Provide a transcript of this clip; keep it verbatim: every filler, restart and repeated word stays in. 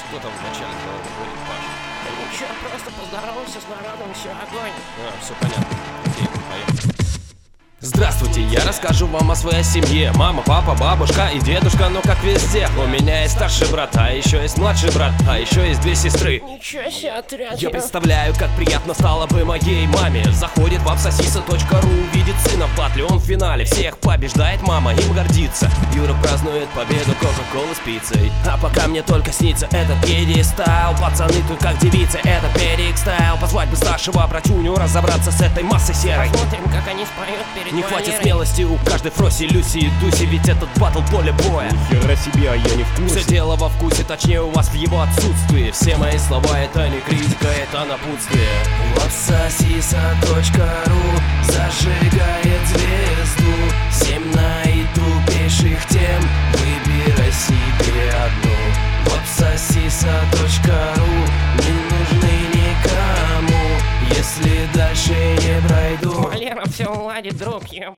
Что там вначале говорит Паша? Ничего, просто поздоровался с народом, все, огонь. А, все понятно. Окей, поехали. Здравствуйте, я расскажу вам о своей семье. Мама, папа, бабушка и дедушка, но как везде. У меня есть старший брат, а еще есть младший брат, а еще есть две сестры. Ничего себе, отряд. Я представляю, как приятно стало бы моей маме. Заходит в абсосиса точка ру, видит сына в батле, он в финале. Всех побеждает мама, им гордится. Юра празднует победу кока-колы с пиццей. А пока мне только снится этот пьедестал. Пацаны тут как девицы, это перекстайл. Позвать бы старшего братюню, разобраться с этой массой серой. Посмотрим, как они споют перед Не хватит Валерой. смелости у каждой Фроси, Люси и Дуси, ведь этот батл поле боя. Нихера себе, а я не в курсе. Все дело во вкусе, точнее у вас в его отсутствии. Все мои слова это не критика, это напутствие. Абсосиса точка ру зажигает звезду. Семь наитупейших тем, выбирай себе одну. Абсосиса точка ру не нужны никому, если дальше не пройду. Валера все уладит, друг, ё.